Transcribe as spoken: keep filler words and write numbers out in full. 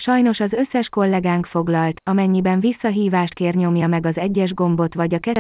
Sajnos az összes kollégánk foglalt, amennyiben visszahívást kér, nyomja meg az egyes gombot vagy a